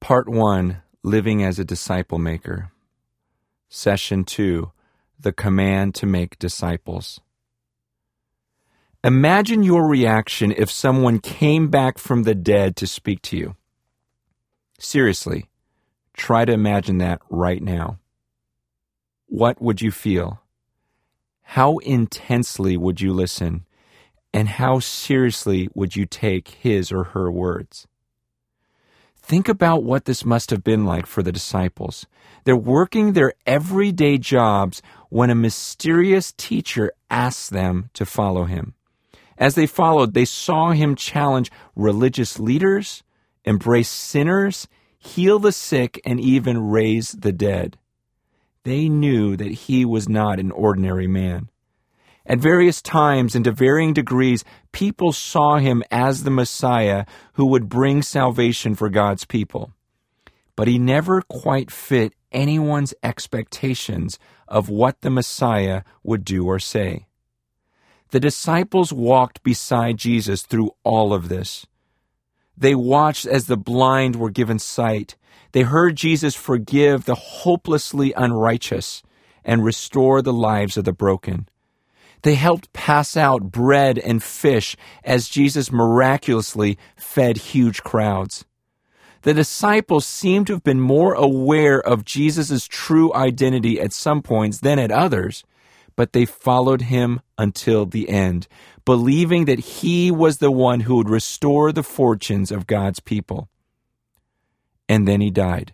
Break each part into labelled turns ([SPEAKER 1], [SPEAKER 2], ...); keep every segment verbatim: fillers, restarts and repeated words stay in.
[SPEAKER 1] Part one, Living as a Disciple Maker. Session two, The Command to Make Disciples. Imagine your reaction if someone came back from the dead to speak to you. Seriously, try to imagine that right now. What would you feel? How intensely would you listen? And how seriously would you take his or her words? Think about what this must have been like for the disciples. They're working their everyday jobs when a mysterious teacher asks them to follow him. As they followed, they saw him challenge religious leaders, embrace sinners, heal the sick, and even raise the dead. They knew that he was not an ordinary man. At various times and to varying degrees, people saw him as the Messiah who would bring salvation for God's people. But he never quite fit anyone's expectations of what the Messiah would do or say. The disciples walked beside Jesus through all of this. They watched as the blind were given sight. They heard Jesus forgive the hopelessly unrighteous and restore the lives of the broken. They helped pass out bread and fish as Jesus miraculously fed huge crowds. The disciples seem to have been more aware of Jesus' true identity at some points than at others, but they followed him until the end, believing that he was the one who would restore the fortunes of God's people. And then he died.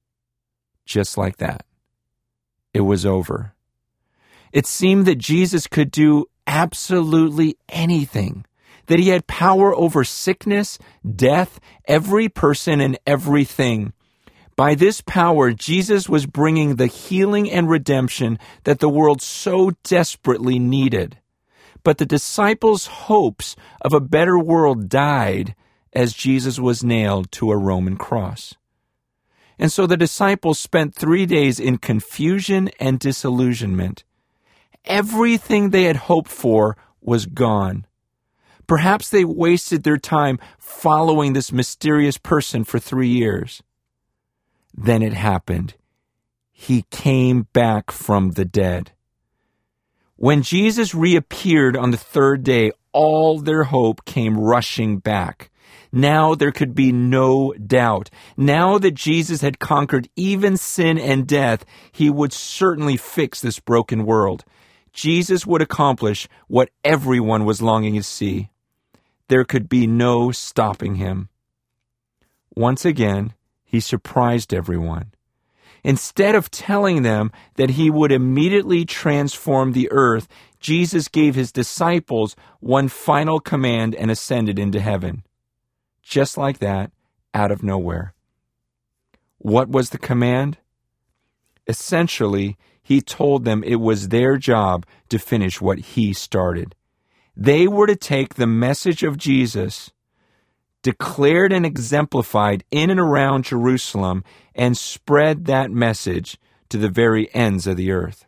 [SPEAKER 1] Just like that. It was over. It seemed that Jesus could do absolutely anything, that he had power over sickness, death, every person and everything. By this power, Jesus was bringing the healing and redemption that the world so desperately needed. But the disciples' hopes of a better world died as Jesus was nailed to a Roman cross. And so the disciples spent three days in confusion and disillusionment. Everything they had hoped for was gone. Perhaps they wasted their time following this mysterious person for three years. Then it happened. He came back from the dead. When Jesus reappeared on the third day, all their hope came rushing back. Now there could be no doubt. Now that Jesus had conquered even sin and death, he would certainly fix this broken world. Jesus would accomplish what everyone was longing to see. There could be no stopping him. Once again, he surprised everyone. Instead of telling them that he would immediately transform the earth, Jesus gave his disciples one final command and ascended into heaven. Just like that, out of nowhere. What was the command? Essentially, he told them it was their job to finish what he started. They were to take the message of Jesus, declared and exemplified in and around Jerusalem, and spread that message to the very ends of the earth.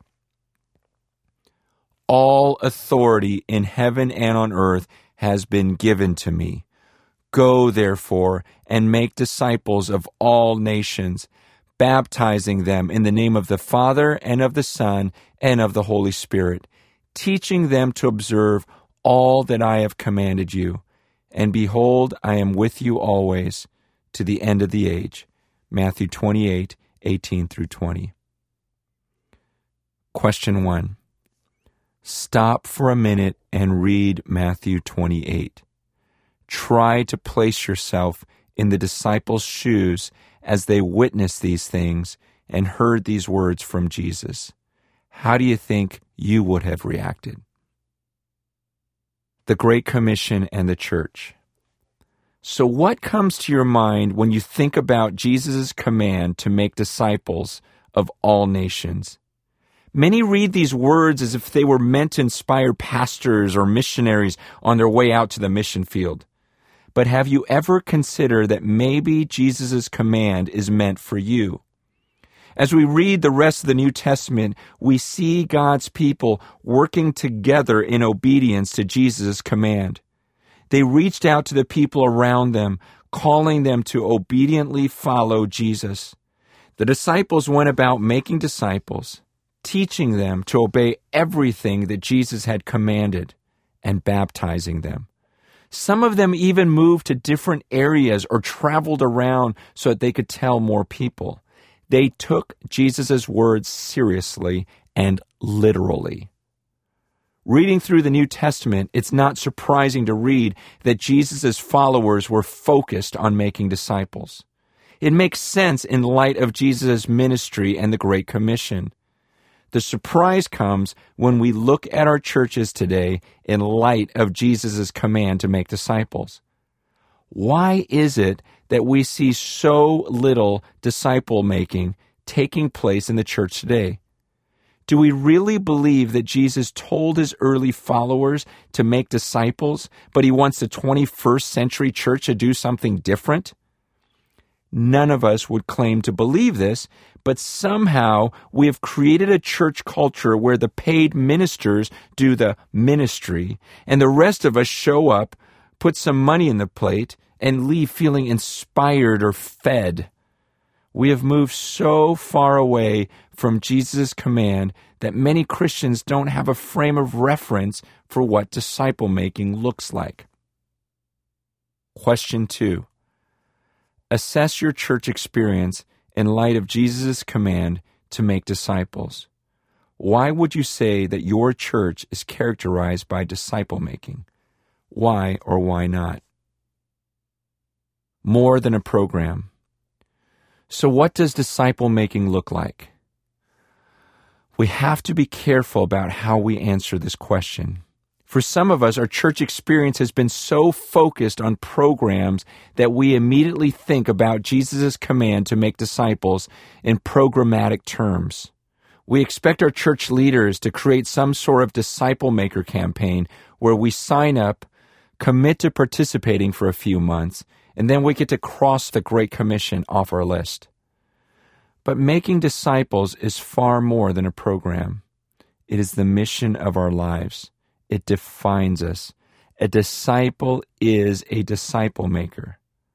[SPEAKER 1] All authority in heaven and on earth has been given to me. Go, therefore, and make disciples of all nations, baptizing them in the name of the Father and of the Son and of the Holy Spirit, teaching them to observe all that I have commanded you. And behold, I am with you always to the end of the age. Matthew twenty-eight, eighteen through twenty. Question one. Stop for a minute and read Matthew twenty-eight. Try to place yourself in the disciples' shoes as they witnessed these things and heard these words from Jesus. How do you think you would have reacted? The Great Commission and the Church. So what comes to your mind when you think about Jesus' command to make disciples of all nations? Many read these words as if they were meant to inspire pastors or missionaries on their way out to the mission field. But have you ever considered that maybe Jesus' command is meant for you? As we read the rest of the New Testament, we see God's people working together in obedience to Jesus' command. They reached out to the people around them, calling them to obediently follow Jesus. The disciples went about making disciples, teaching them to obey everything that Jesus had commanded, and baptizing them. Some of them even moved to different areas or traveled around so that they could tell more people. They took Jesus' words seriously and literally. Reading through the New Testament, it's not surprising to read that Jesus' followers were focused on making disciples. It makes sense in light of Jesus' ministry and the Great Commission. The surprise comes when we look at our churches today in light of Jesus' command to make disciples. Why is it that we see so little disciple making taking place in the church today? Do we really believe that Jesus told his early followers to make disciples, but he wants the twenty-first century church to do something different? None of us would claim to believe this, but somehow we have created a church culture where the paid ministers do the ministry, and the rest of us show up, put some money in the plate, and leave feeling inspired or fed. We have moved so far away from Jesus' command that many Christians don't have a frame of reference for what disciple-making looks like. Question two. Assess your church experience in light of Jesus' command to make disciples. Why would you say that your church is characterized by disciple-making? Why or why not? More than a program. So what does disciple-making look like? We have to be careful about how we answer this question. For some of us, our church experience has been so focused on programs that we immediately think about Jesus' command to make disciples in programmatic terms. We expect our church leaders to create some sort of disciple maker campaign where we sign up, commit to participating for a few months, and then we get to cross the Great Commission off our list. But making disciples is far more than a program. It is the mission of our lives. It defines us. A disciple is a disciple maker.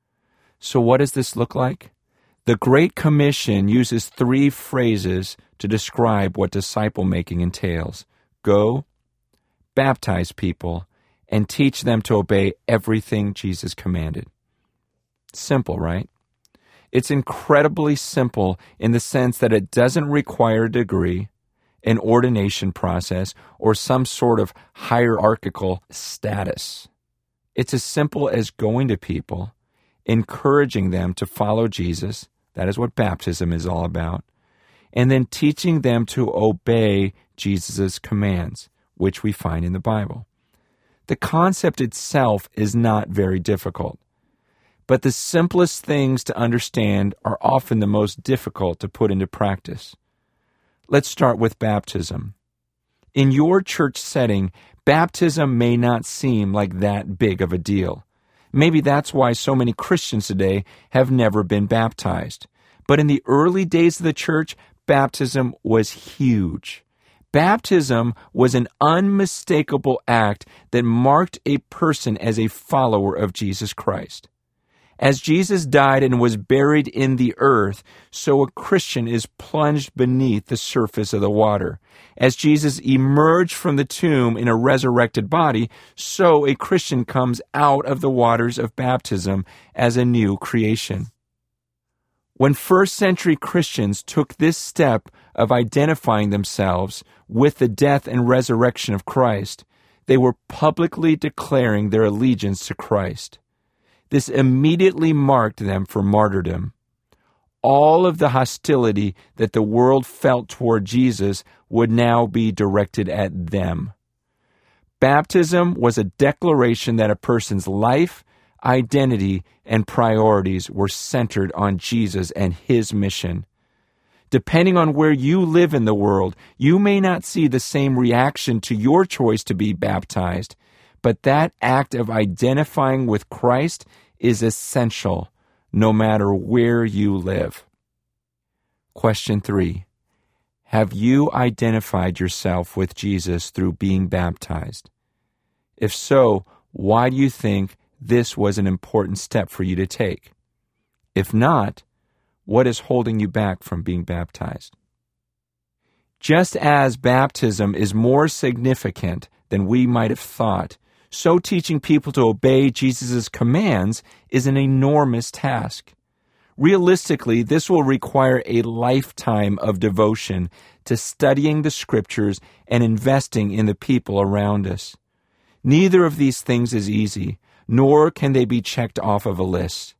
[SPEAKER 1] So what does this look like? The Great Commission uses three phrases to describe what disciple making entails. Go, baptize people, and teach them to obey everything Jesus commanded. Simple, right? It's incredibly simple in the sense that it doesn't require a degree, an ordination process, or some sort of hierarchical status. It's as simple as going to people, encouraging them to follow Jesus, that is what baptism is all about, and then teaching them to obey Jesus' commands, which we find in the Bible. The concept itself is not very difficult, but the simplest things to understand are often the most difficult to put into practice. Let's start with baptism. In your church setting, baptism may not seem like that big of a deal. Maybe that's why so many Christians today have never been baptized. But in the early days of the church, baptism was huge. Baptism was an unmistakable act that marked a person as a follower of Jesus Christ. As Jesus died and was buried in the earth, so a Christian is plunged beneath the surface of the water. As Jesus emerged from the tomb in a resurrected body, so a Christian comes out of the waters of baptism as a new creation. When first century Christians took this step of identifying themselves with the death and resurrection of Christ, they were publicly declaring their allegiance to Christ. This immediately marked them for martyrdom. All of the hostility that the world felt toward Jesus would now be directed at them. Baptism was a declaration that a person's life, identity, and priorities were centered on Jesus and his mission. Depending on where you live in the world, you may not see the same reaction to your choice to be baptized, but that act of identifying with Christ is essential no matter where you live. Question three. Have you identified yourself with Jesus through being baptized? If so, why do you think this was an important step for you to take. If not, what is holding you back from being baptized? Just as baptism is more significant than we might have thought, so teaching people to obey Jesus' commands is an enormous task. Realistically, this will require a lifetime of devotion to studying the Scriptures and investing in the people around us. Neither of these things is easy, nor can they be checked off of a list.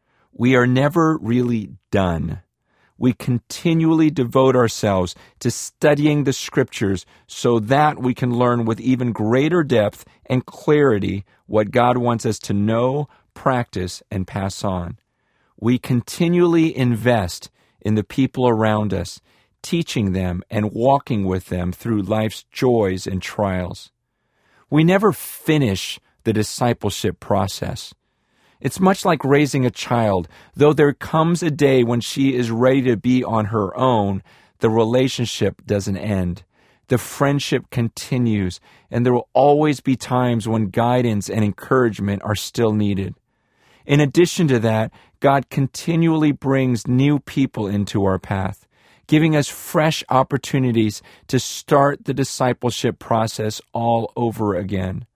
[SPEAKER 1] We are never really done. We continually devote ourselves to studying the Scriptures so that we can learn with even greater depth and clarity what God wants us to know, practice, and pass on. We continually invest in the people around us, teaching them and walking with them through life's joys and trials. We never finish the discipleship process. It's much like raising a child. Though there comes a day when she is ready to be on her own, the relationship doesn't end. The friendship continues, and there will always be times when guidance and encouragement are still needed. In addition to that, God continually brings new people into our path, giving us fresh opportunities to start the discipleship process all over again.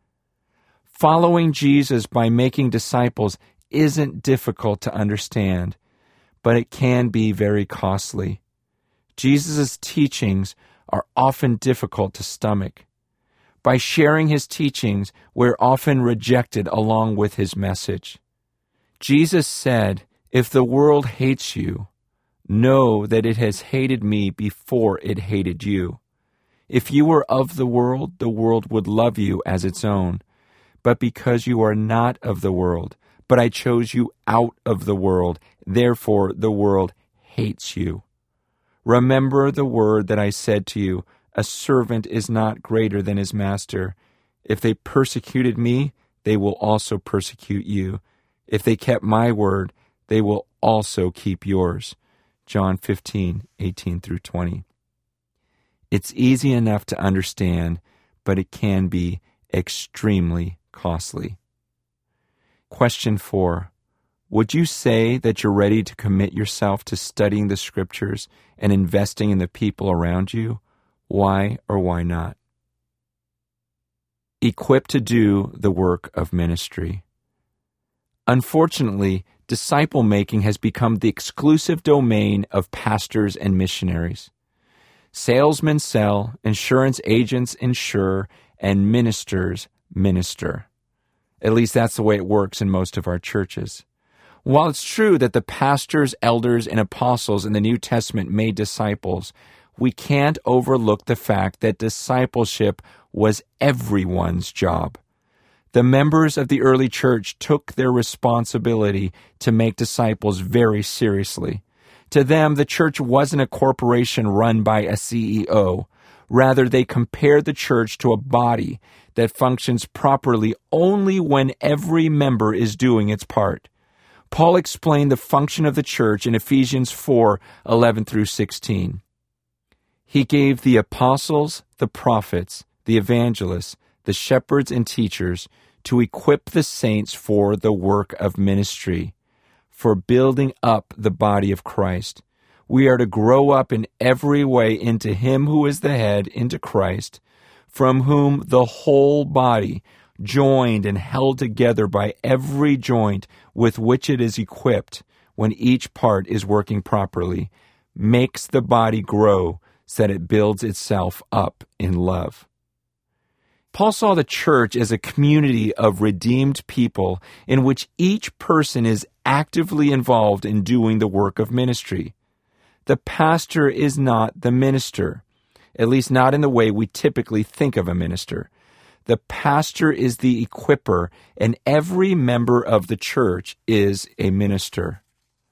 [SPEAKER 1] Following Jesus by making disciples isn't difficult to understand, but it can be very costly. Jesus' teachings are often difficult to stomach. By sharing his teachings, we're often rejected along with his message. Jesus said, "If the world hates you, know that it has hated me before it hated you. If you were of the world, the world would love you as its own. But because you are not of the world, but I chose you out of the world, therefore the world hates you. Remember the word that I said to you, a servant is not greater than his master. If they persecuted me, they will also persecute you. If they kept my word, they will also keep yours." John fifteen, eighteen through twenty. It's easy enough to understand, but it can be extremely costly. Question four. Would you say that you're ready to commit yourself to studying the Scriptures and investing in the people around you? Why or why not? Equipped to do the work of ministry. Unfortunately, disciple-making has become the exclusive domain of pastors and missionaries. Salesmen sell, insurance agents insure, and ministers minister. At least that's the way it works in most of our churches. While it's true that the pastors, elders, and apostles in the New Testament made disciples, we can't overlook the fact that discipleship was everyone's job. The members of the early church took their responsibility to make disciples very seriously. To them, the church wasn't a corporation run by a C E O. Rather, they compared the church to a body that functions properly only when every member is doing its part. Paul explained the function of the church in Ephesians four, eleven through sixteen. He gave the apostles, the prophets, the evangelists, the shepherds and teachers to equip the saints for the work of ministry, for building up the body of Christ. We are to grow up in every way into Him who is the head, into Christ, from whom the whole body, joined and held together by every joint with which it is equipped, when each part is working properly, makes the body grow so that it builds itself up in love. Paul saw the church as a community of redeemed people in which each person is actively involved in doing the work of ministry. The pastor is not the minister, at least not in the way we typically think of a minister. The pastor is the equipper, and every member of the church is a minister.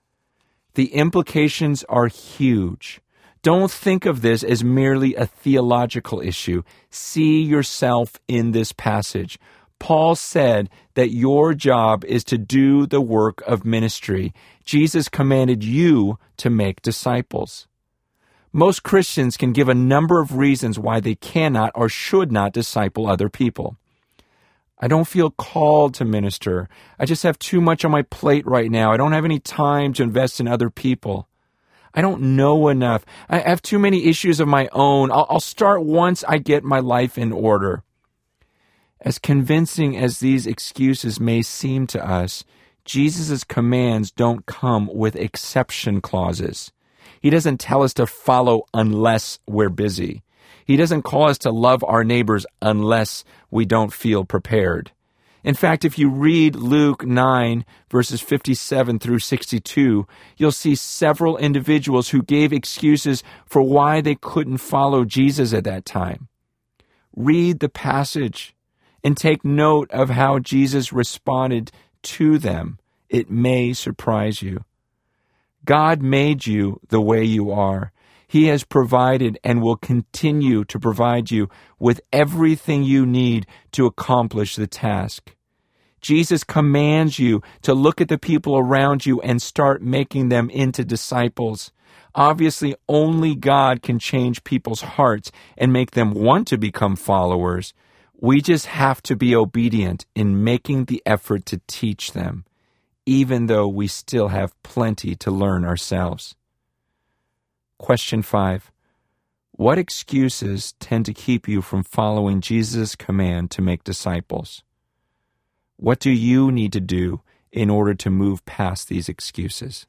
[SPEAKER 1] The implications are huge. Don't think of this as merely a theological issue. See yourself in this passage. Paul said that your job is to do the work of ministry. Jesus commanded you to make disciples. Most Christians can give a number of reasons why they cannot or should not disciple other people. I don't feel called to minister. I just have too much on my plate right now. I don't have any time to invest in other people. I don't know enough. I have too many issues of my own. I'll, I'll start once I get my life in order. As convincing as these excuses may seem to us, Jesus' commands don't come with exception clauses. He doesn't tell us to follow unless we're busy. He doesn't call us to love our neighbors unless we don't feel prepared. In fact, if you read Luke nine, verses fifty-seven through sixty-two, you'll see several individuals who gave excuses for why they couldn't follow Jesus at that time. Read the passage and take note of how Jesus responded to them. It may surprise you. God made you the way you are. He has provided and will continue to provide you with everything you need to accomplish the task. Jesus commands you to look at the people around you and start making them into disciples. Obviously, only God can change people's hearts and make them want to become followers. We just have to be obedient in making the effort to teach them, even though we still have plenty to learn ourselves. Question five. What excuses tend to keep you from following Jesus' command to make disciples? What do you need to do in order to move past these excuses?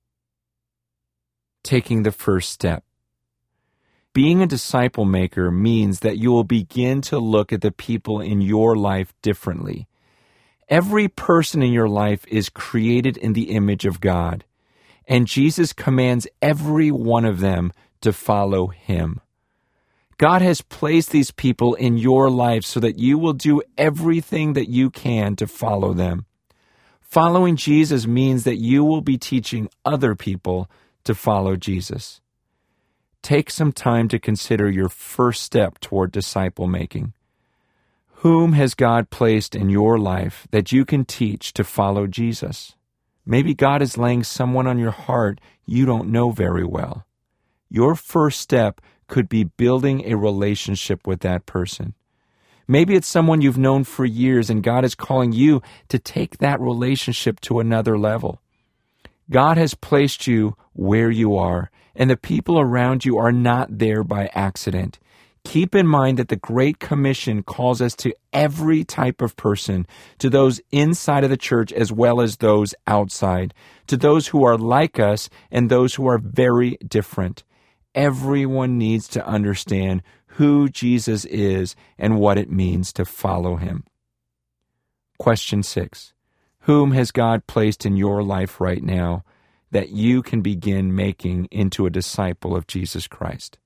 [SPEAKER 1] Taking the first step. Being a disciple maker means that you will begin to look at the people in your life differently. Every person in your life is created in the image of God, and Jesus commands every one of them to follow Him. God has placed these people in your life so that you will do everything that you can to follow them. Following Jesus means that you will be teaching other people to follow Jesus. Take some time to consider your first step toward disciple making. Whom has God placed in your life that you can teach to follow Jesus? Maybe God is laying someone on your heart you don't know very well. Your first step could be building a relationship with that person. Maybe it's someone you've known for years and God is calling you to take that relationship to another level. God has placed you where you are, and the people around you are not there by accident. Keep in mind that the Great Commission calls us to every type of person, to those inside of the church as well as those outside, to those who are like us and those who are very different. Everyone needs to understand who Jesus is and what it means to follow Him. Question six. Whom has God placed in your life right now that you can begin making into a disciple of Jesus Christ?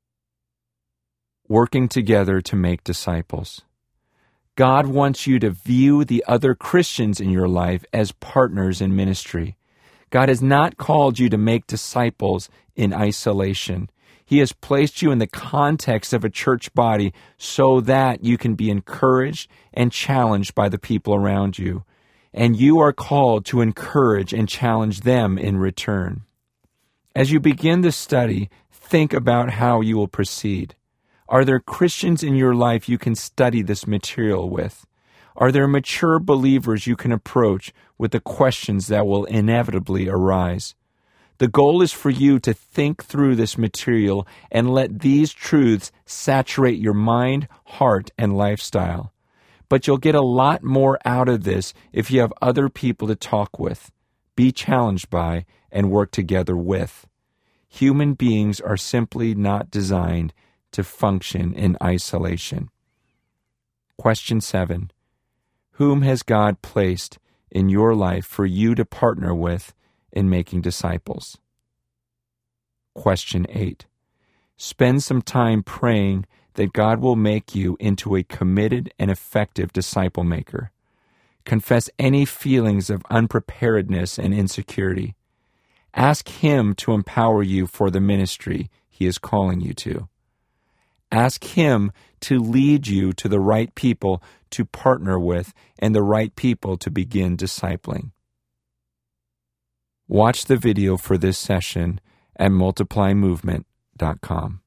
[SPEAKER 1] Working together to make disciples. God wants you to view the other Christians in your life as partners in ministry. God has not called you to make disciples in isolation. He has placed you in the context of a church body so that you can be encouraged and challenged by the people around you. And you are called to encourage and challenge them in return. As you begin this study, think about how you will proceed. Are there Christians in your life you can study this material with? Are there mature believers you can approach with the questions that will inevitably arise? The goal is for you to think through this material and let these truths saturate your mind, heart, and lifestyle. But you'll get a lot more out of this if you have other people to talk with, be challenged by, and work together with. Human beings are simply not designed to function in isolation. Question seven. Whom has God placed in your life for you to partner with in making disciples? Question eight. Spend some time praying that God will make you into a committed and effective disciple maker. Confess any feelings of unpreparedness and insecurity. Ask Him to empower you for the ministry He is calling you to. Ask Him to lead you to the right people to partner with and the right people to begin discipling. Watch the video for this session at multiply movement dot com.